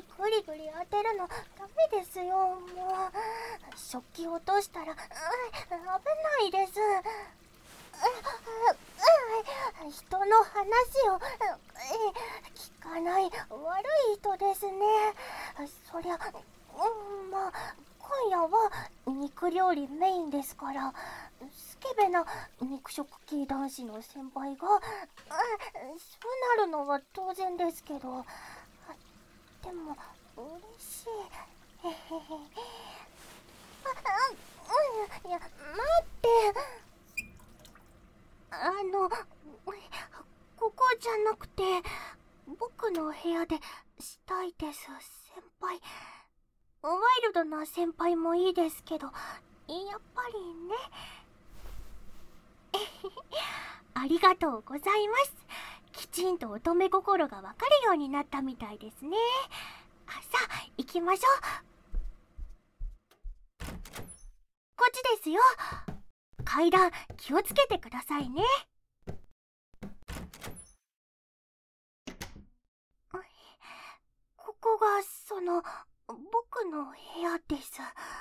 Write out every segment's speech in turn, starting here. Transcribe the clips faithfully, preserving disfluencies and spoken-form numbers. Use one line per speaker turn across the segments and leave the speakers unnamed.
グリグリ当てるのダメですよ。もう食器落としたら、うん、危ないです。人の話を聞かない悪い人ですね。そりゃ、うん、まあ今夜は肉料理メインですから、スケベな肉食系男子の先輩が、うん、そうなるのは当然ですけど、でも嬉しい。へへへ。あ、うん、いや、待って。あの、ここじゃなくて、僕の部屋でしたいです、先輩。ワイルドな先輩もいいですけど、やっぱりね。ありがとうございます。きちんと乙女心がわかるようになったみたいですね。さあ、行きましょう。こっちですよ。階段気をつけてくださいね。ここがその僕の部屋です。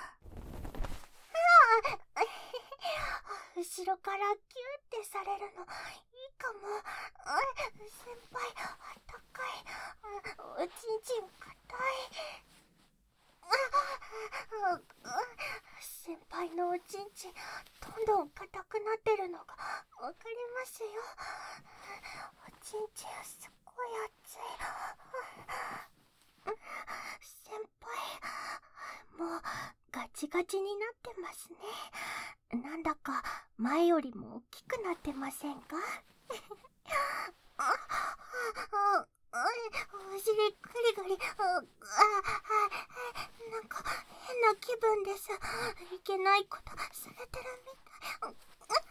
後ろからキューってされるのいいかも。先輩あったかい。おちんちんかたい。先輩のおちんちんどんどん硬くなってるのがわかりますよ。おちんちんすっごい熱い。先輩もうガチガチになってますね。なんだか前よりも大きくなってませんか？ああ、お尻グリグリ、あ、なんか変な気分です。いけないことされてるみたい。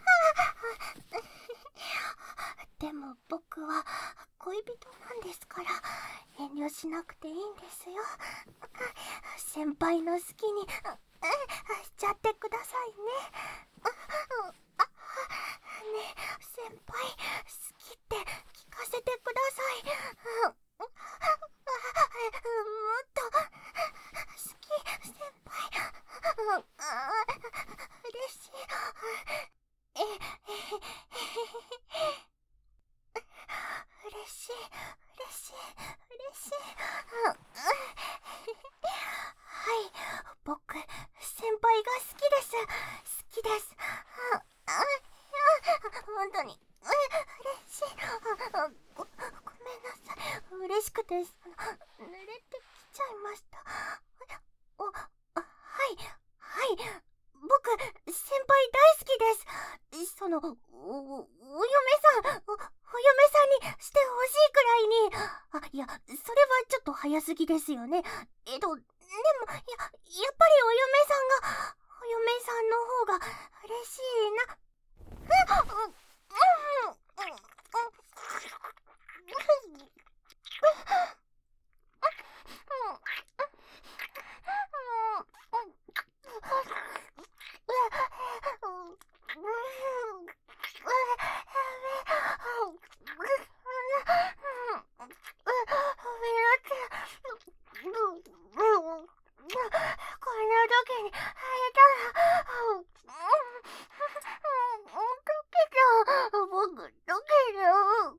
でも僕は恋人なんですから遠慮しなくていいんですよ。先輩の好きにしちゃってくださいね。ねえ先輩、好きって聞かせてください。もっと好き先輩、嬉しい。ええ嬉しい嬉しい嬉しい。はい、僕先輩が好きです。好きです。本当に嬉しい。ご、ごめんなさい。嬉しくて濡れてきちゃいました。お、はいはい、僕先輩大好きです。そのお、お、お嫁さんお、お嫁さんにしてほしいくらいに。あ、いや、それはちょっと早すぎですよね。えっとでも、や、やっぱりお嫁さんがお嫁さんの方が嬉しいな。こんな時に会えたら、僕溶ける。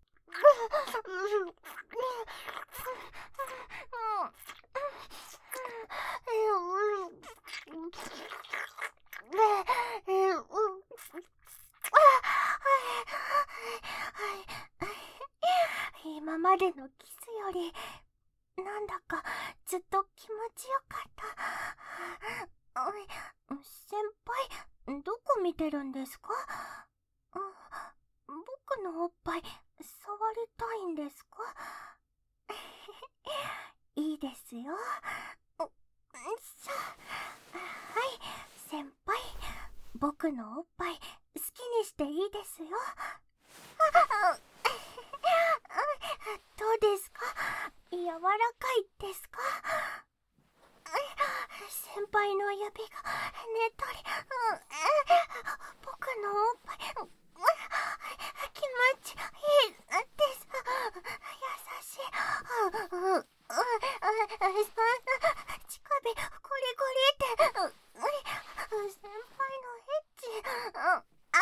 今までのキスよりなんだかずっと気持ちよかった。先輩、どこ見てるんですか？僕のおっぱい触りたいんですか？いいですよ。さあ、はい、先輩、僕のおっぱい好きにしていいですよ。どうですか？柔らかいですか？先輩の指がねっとり、僕のおっぱい気持ちいいです。優しい。 そんな、乳首、ゴリゴリって、う、う、先輩のエッチ、う、あ、あ、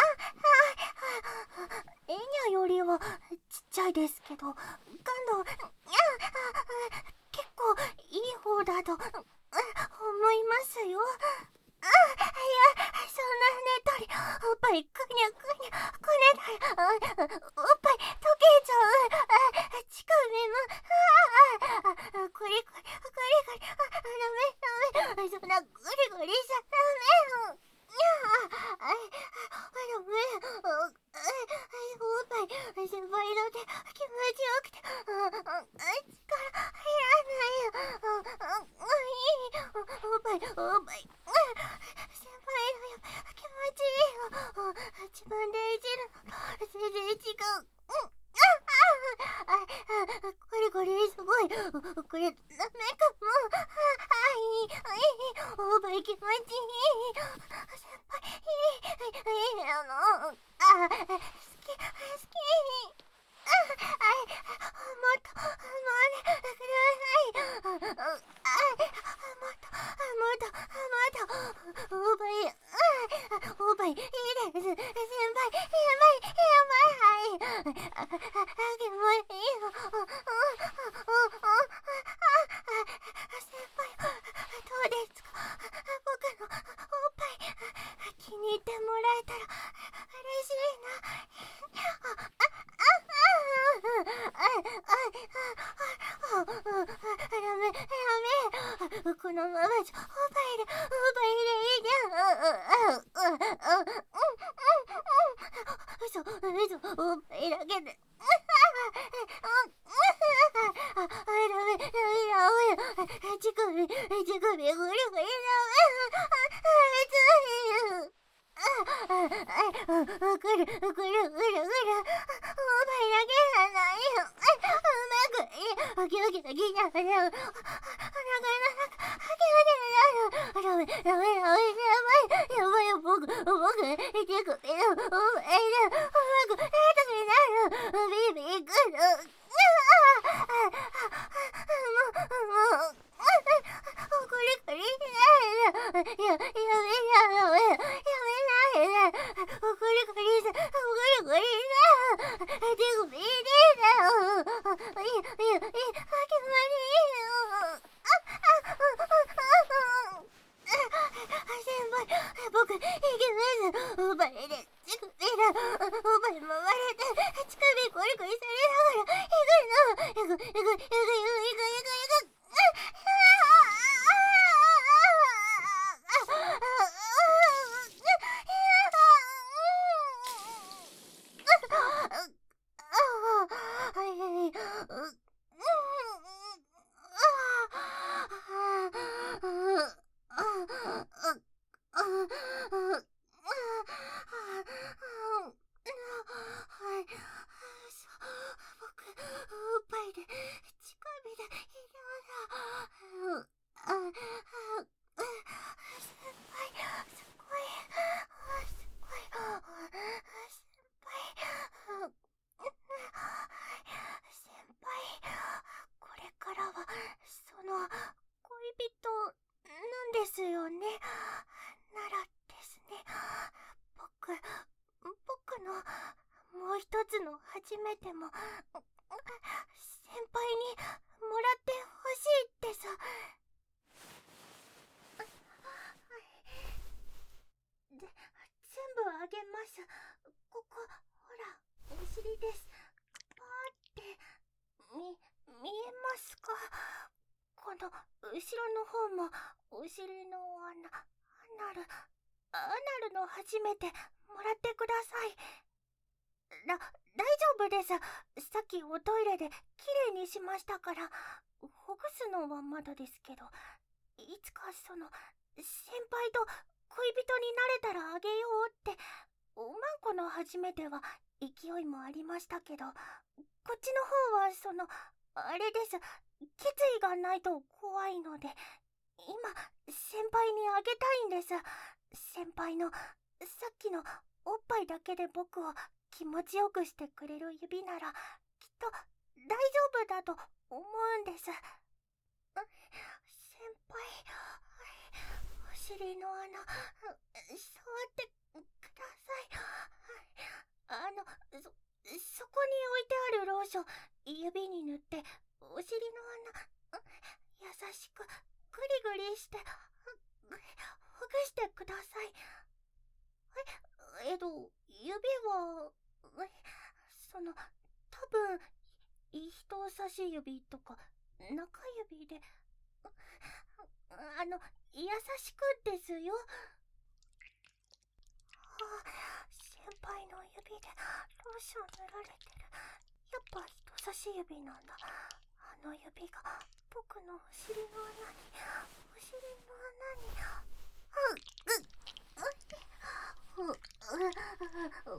エニャよりはちっちゃいですけど、感度、いや、結構いい方だと、思いますよ。あ、いや、そんなねとり、おっぱいくにゃくにゃ、こねたら、おっぱい溶けちゃう。あ、乳首も、あ、あ、これこれ、これこれ、あ、ダメダメ、そんなゴリゴリしちゃダメ。いや、あ、あ、ダメ、お、おっぱい、先輩の手、気持ちよくて、あ、あ、力入らないよ。あ、あ、いい、おっぱい、おっぱい。先輩の気持ちいいよ。自分でいじるの全然違う。うん、あ、あ、あ、ゴリゴリすごい。これダメかも。あ、いい、いい、おっぱい気持ちいい。先輩、いい、いい、あの、あ、好き、好き。あ、あ、もっと、もうね、ください。あ、あ、もっと、もっと、もっと、おっぱい、あ、おっぱい、いいです。先輩、先輩、先輩、はい。あ、あ、気持ちいいよ。お、お、お、お、あ、先輩、どうですか？僕のおっぱい、気に入ってもらえたら嬉しいな。あ、あ、あ、あ、あ、あ、あ、あ、ダメ、ダメ。このままじゃ、おっぱいで、おっぱいでいいじゃん。あ、あ、あ、あ、うん、うん、うん。嘘、嘘、おっぱいだけで。あ、あ、ダメ、ダメ、ダメ。乳首、乳首、ゴリゴリダメ。あ、熱い。あ、あ、あ、ぐる、ぐる、ぐる、ぐる。おっぱいだけじゃないよ。うまく、ギュギュギュギュギュ。お腹の中、ギュギュギュギュ。ダメ、ダメ、ダメ、やばい、やばいよ、僕、僕、手首の、おっぱいで、うまく、ヘッドになる。ビビくる。あ、あ、あ、もう、もう、これこれしないで。や、やめ、やめ、やめないで。これこれし、これこれし、手首いいだよ。いい、いい、いい、気持ちいいよ。あ、あ、あ、あ、先輩、僕、いけます。おっぱいで、乳首で、おっぱい回れて、乳首コリコリされながら、行くの。行く、行く、行く、行く、行く、行く、行く。僕、おっぱいで、乳首で、嫌だ。あ、あ、先輩、すごい、すごい、先輩、先輩、これからは、その、恋人、なんですよね。ならですね、僕、僕の、もう一つの初めても、先輩にもらってほしいってさ。で、全部あげます。ここ、ほら、お尻です。パーって、み、見えますか？この、後ろの方も、お尻の穴、アナル、アナルの初めて、もらってください。だ、大丈夫です。さっきおトイレで、きれいにしましたから、ほぐすのはまだですけど、いつかその、先輩と恋人になれたらあげようって、おまんこの初めては勢いもありましたけど、こっちの方はその、あれです。決意がないと怖いので、今、先輩にあげたいんです。先輩の、さっきのおっぱいだけで僕を気持ちよくしてくれる指なら、きっと大丈夫だと思うんです。 尻の穴、触ってください。あの、そ、そこに置いてあるローション、指に塗って、お尻の穴、優しく、グリグリして、ほぐしてください。え、えっと、指は、その、多分、人差し指とか、中指で、あの、優しくですよ。先輩の指でローション塗られてる。やっぱ人差し指なんだ。あの指が僕のお尻の穴に、お尻の穴に。うっ、うっ、うっ、うっ、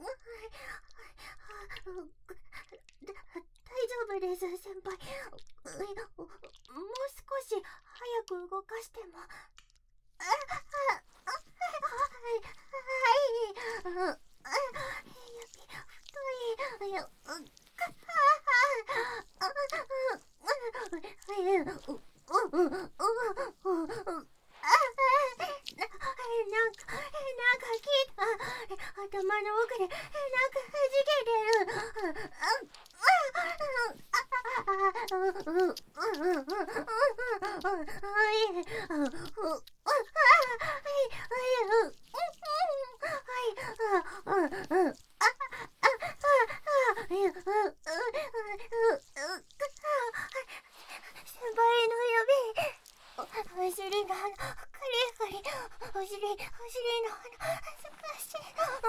大丈夫です、先輩。もう少し早く動かしても。あ、あ、あ、はい、はい、はい、指太い、よ、う、か、あ、なんか、なんか聞いた。頭の奥で、なんか弾けてる。先輩の指、お尻の穴、カリカリ、お尻、お尻の穴、恥ずかし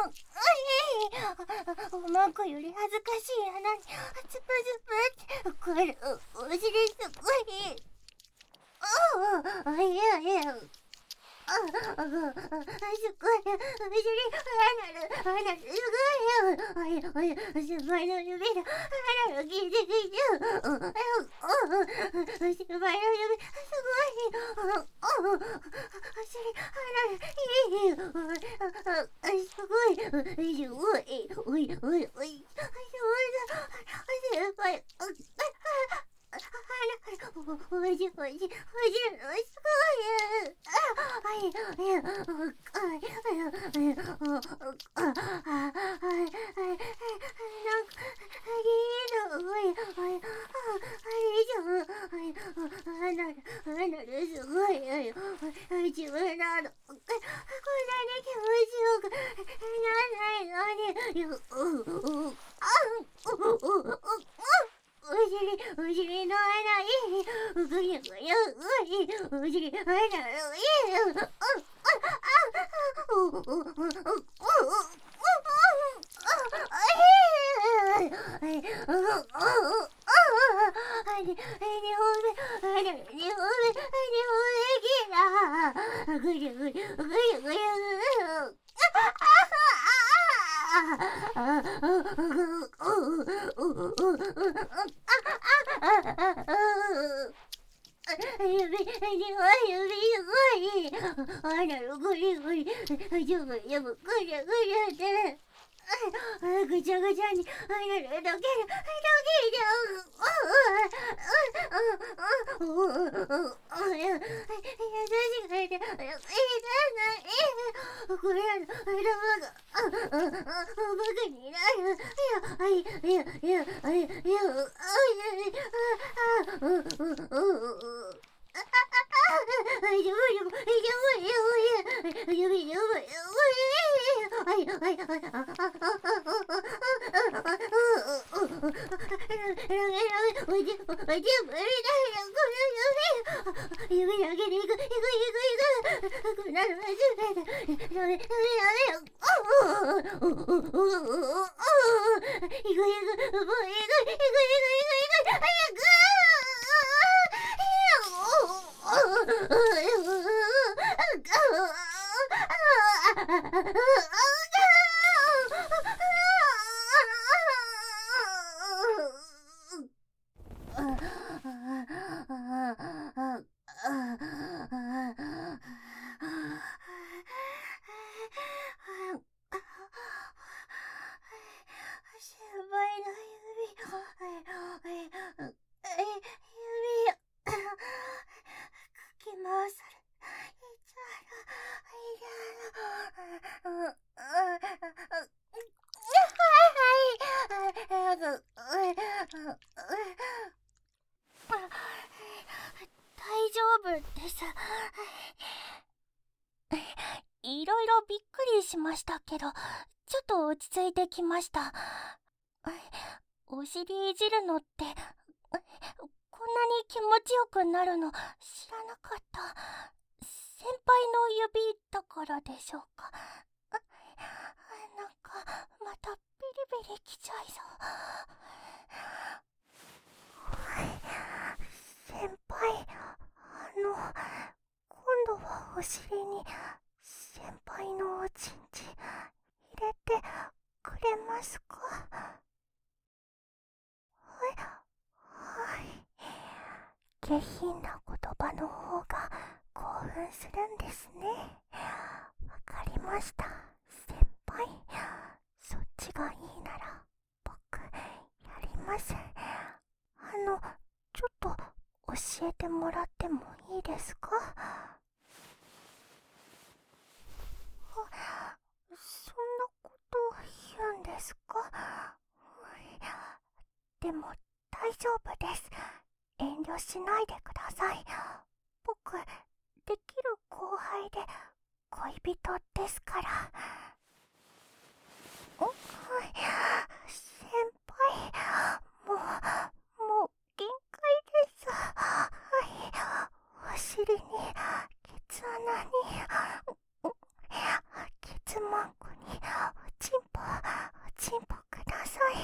い。うまくより恥ずかしい穴に、ズブズブって、これ、お尻すごい。ああ、いやいや。あ、あ、あ、すごい。お尻、アナル、アナル、すごいよ。おい、おい、先輩の指で、アナル、聞いて聞いて。お、お、お、先輩の指、すごい。お、お、お尻、アナル、いいよ。すごい。すごい。おい、おい、おい。先輩、おいしい、おいしい、おいしい、すごい。はい、はい、はい、はい、なんか、いいの、おい、おい、あれじゃん、はい、あなる、あなる、すごい、自分なの、こんなに気持ちよくならないのに、う、う、う、あ、う、う、う、う、お尻、お尻の穴いい。ぐにゃぐにゃ、うい。お尻、穴いい。うん、あ、あ、あ、う、う、う、う、う、う、う、ぐにゃぐにゃ、ぐにゃぐにゃ。指、指、指、すごい。あら、ゴリゴリ、ジャブジャブ、ぐりゃぐりゃって。ぐちゃぐちゃに、あらら、どける、どけるじゃん。優しくて、いいじゃない。これ、頭が、僕になる。いや、いや、いや、いや、いや、いや、うん、うん、うん、うん。指だけでいく、いく、いく、いく。こんなの初めて。ダメ、ダメ、ダメよ。いく、いく、もういく、いく、いく、いく、いく、いく、早く。先輩の指、指、かき回され、いつあら丈夫です。いろいろびっくりしましたけど、ちょっと落ち着いてきました。お尻いじるのって、こんなに気持ちよくなるの知らなかった。先輩の指だからでしょうか。なんか、またビリビリきちゃいそう。先輩、あの、今度はお尻に先輩のおちんち入れてくれますか？はい、はい。下品な言葉の方が興奮するんですね。わかりました、先輩。そっちがいいなら僕やります。あの、ちょっと教えてもらってもいいですか？そんなこと言うんですか？でも大丈夫です。遠慮しないでください。僕、できる後輩で恋人ですから。先輩、もう、もう限界です。はい、お尻に、ケツ穴に、ケツマンコに、おちんぽ、おちんぽください。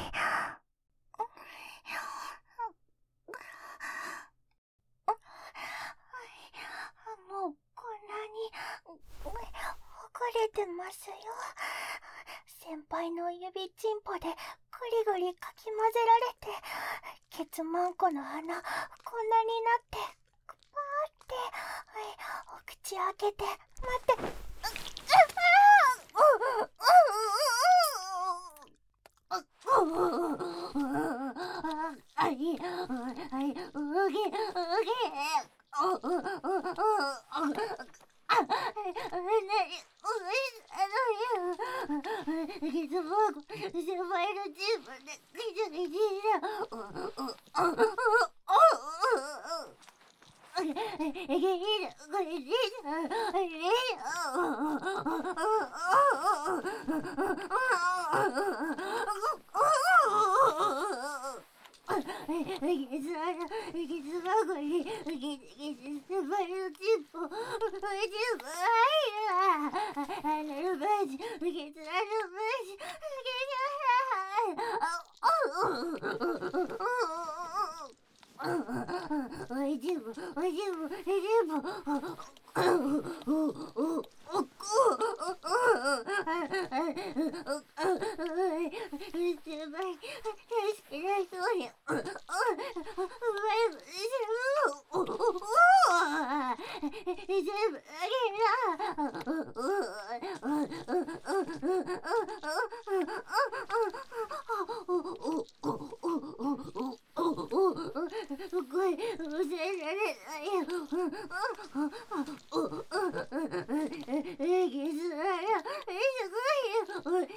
もうこんなにほぐれてますよ。先輩の指ちんぽでぐりぐりかき混ぜられて、ケツマンコの穴こんなになってパーって、お口開けて待って、あい、あい、うげ、うげ、お、う、う、う、あ、なに、う、あの、ケツマンコ、先輩のチンポで、ギチギチだ、う、う、う、う、う、えげいだ、これでだ、えげいおいしぶ、おいしぶ、おいしぶ。先輩、助けられそうに。全部あげな。これ、教えられないよ。えげつないよ。え、すごいよ。